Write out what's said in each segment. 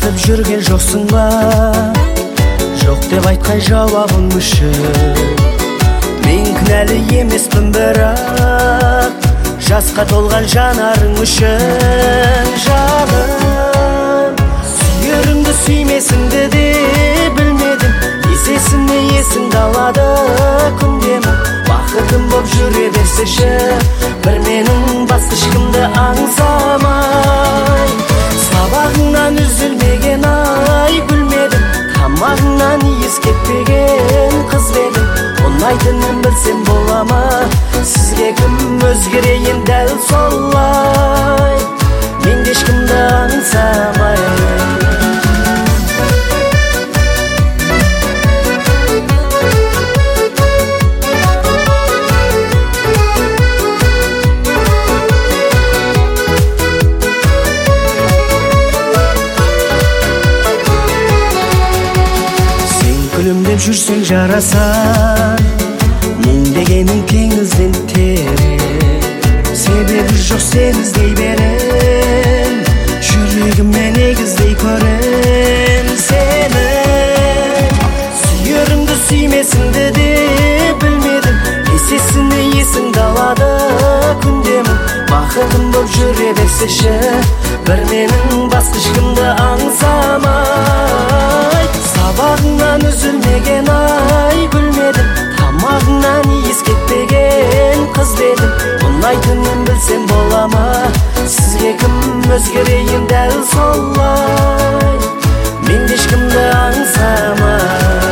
Сатып жүрген жоқсың ба? Жоқ деп айтқай жауабың үшін. Мен кінәлі емеспін, бірақ жасқа толған жанарың үшін. Жаным, сүйеріңді сүймесіңді де білмедім. Есесіне есіңді алады күндемі. Бақытым боп жүре берсеші, бір менің басқа ешкімді аңсамай. Сабағыңнан үзілмеген ай гүлмедім, тамағыңнан иіс кетпеген қыз бедім. Ұнайтынын білсем бола ма, сізге кім өзгерейін дәл солай. Мен де ешкімді аңсамай. Күлімдеп жүрсең жарасан, мұң дегенің теңізден терең. Себебі жоқ сен іздей берем, жүрегіме негіздей көрем сені. Сүйеріңді сүймесіңді де білмедім, есесіне есіңді алады күндемі. Бақытым боп жүре берсеші, бір менің басқа ешкімді аңсамай. Сабағыңнан үзілмеген ай гүлмедім, тамағыңнан иіс кетпеген қыз бедім. Ұнайтынын білсем бола ма, сізге кім өзгерейін дәл солай. Мен де ешкімді аңсамай.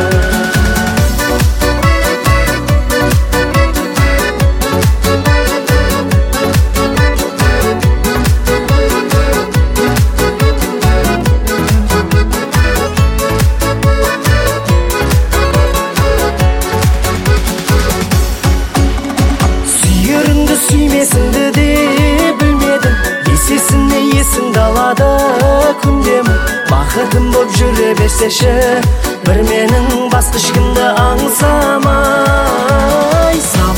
Сүймесіңді де білмедім, есесіне есіңді алады күндемі. Бақытым боп жүре берсеші, бір менің басқа ешкімді аңсамай.